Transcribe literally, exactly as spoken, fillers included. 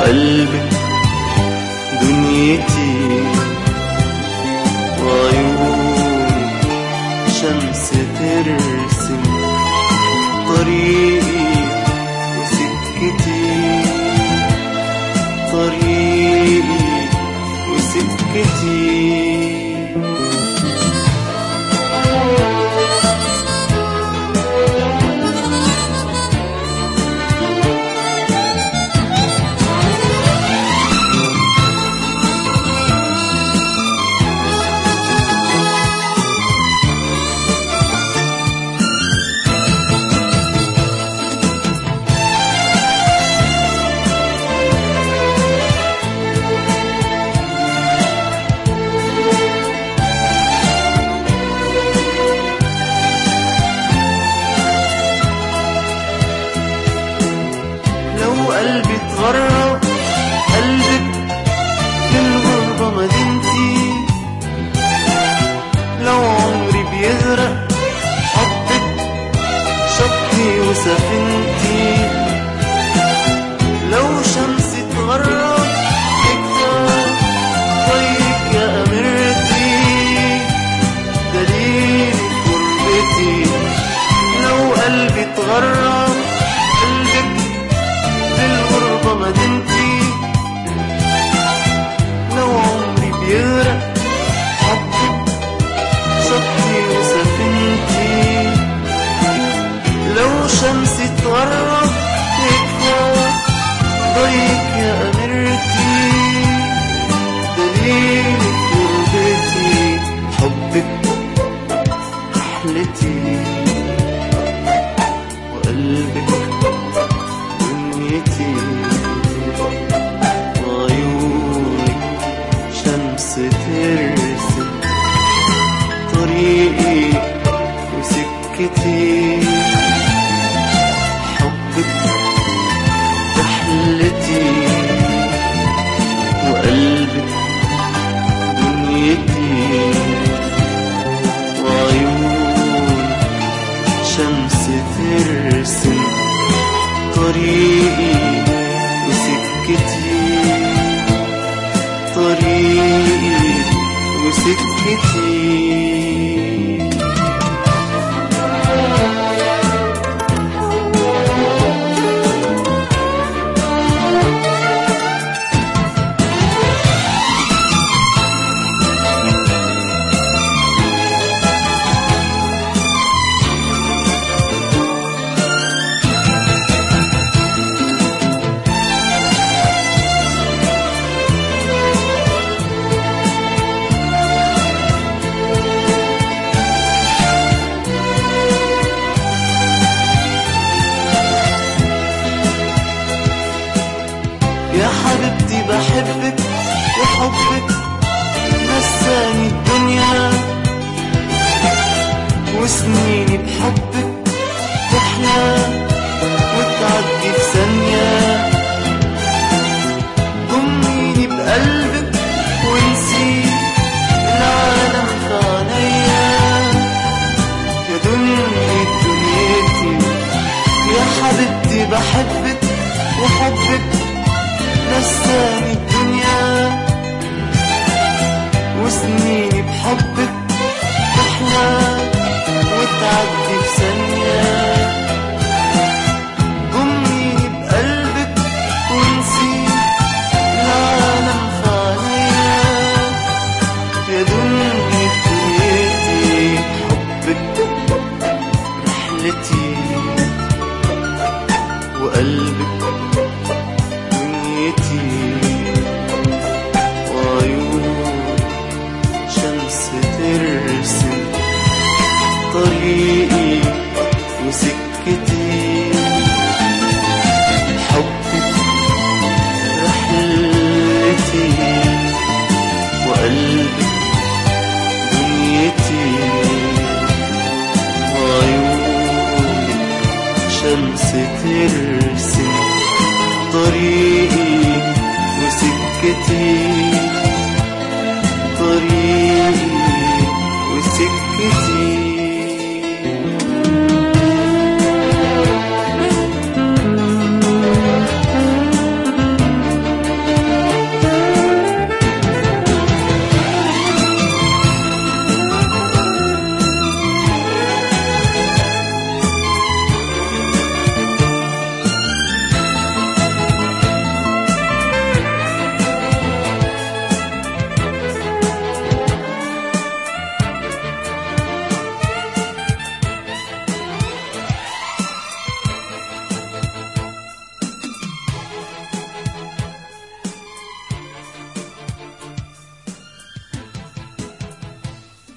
وقلبك دنيتي، وعيونك شمس ترسم طريقي وسكتي، طريقي وسكتي. قلبي اتغرب، قلبك في الغربة مدينتي، لو عمري بيغرق حبك شطي وسفينتي، لو شمسي اتغرب يكتر طيك يا أميرتي، دليل غربتي. لو قلبي اتغرب مدينتي، لو عمري بيغرق حبك شطي وسفينتي، لو شمسي تغرب يكفى ضيق يا أميرتي، دليل غربتي حبك رحلتي، وقلبك دنيتي، وعيونك شمس ترسم طريقي وسكتي، حبك رحلتي، وقلبك دنيتي، وعيونك شمس ترسم طريقي وسكتي، طريقي وسكتي. يا حبيبتي بحبك وحبك نساني الدنيا، وسنيني بحبك تحلى وتعدي في ثانية، ضميني بقلبك ونسي العالم في عينيا، يا دنيا دنيتي. يا حبيبتي بحبك وحبك نساني الدنيا، وسنيني بحبك تحلى وتعدي في ثانية، ضميني بقلبك ونسي العالم في عينيا، يا دنيا دنيتي حبك رحلتي، وقلبك دنيتي، وعيون شمس ترسم طريقي وسكتي، حبك رحلتي، وقلبك دنيتي، وعيونك شمس ترسم طريقي وسكتي، طريقي وسكتي.